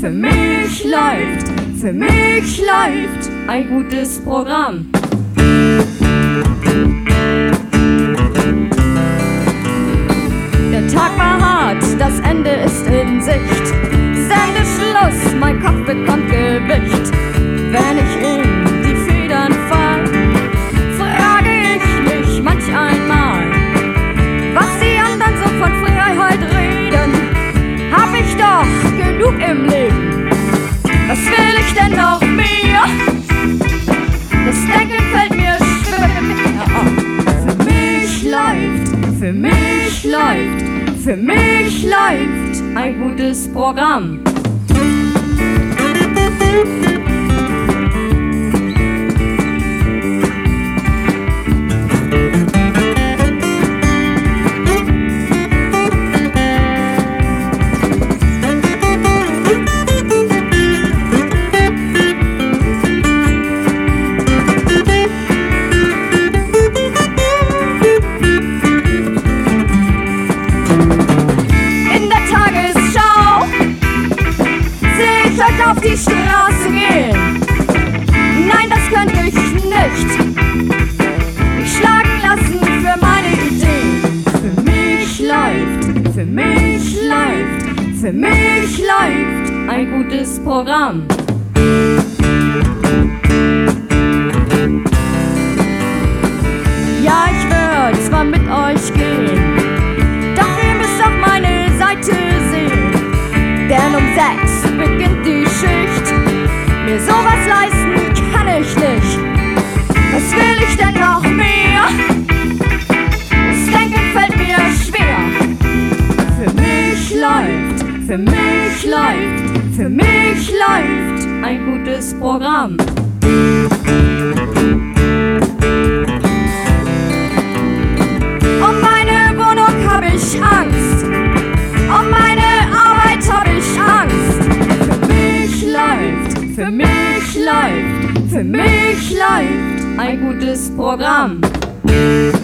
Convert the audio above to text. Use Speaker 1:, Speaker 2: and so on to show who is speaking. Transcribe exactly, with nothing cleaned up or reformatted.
Speaker 1: für mich läuft, für mich läuft ein gutes Programm. Der Tag war hart, das Ende ist in Sicht. Sendeschluss, mein Kopf bekommt Gewicht. Wenn ich in die Federn fall, frage ich mich manch einmal, was die anderen so von Freiheit reden. Hab ich doch genug im Leben, was will ich denn noch mehr? Das Denken fällt mir schwer. Für mich läuft, für mich läuft, für mich läuft ein gutes Programm. Auf die Straße gehen, nein, das könnte ich nicht. Mich schlagen lassen für meine Ideen. Für mich läuft, für mich läuft, für mich läuft ein gutes Programm. Ja, ich würde zwar mit euch gehen, doch ihr müsst auf meine Seite sehen. Denn um sechs beginnt die Schicht. Mir sowas leisten kann ich nicht. Was will ich denn noch mehr? Das Denken fällt mir schwer. Für mich läuft, für mich läuft, für mich läuft ein gutes Programm. Um meine Wohnung hab ich Angst. Um meine Arbeit hab ich Angst. Für mich läuft, für mich läuft, für mich läuft ein gutes Programm.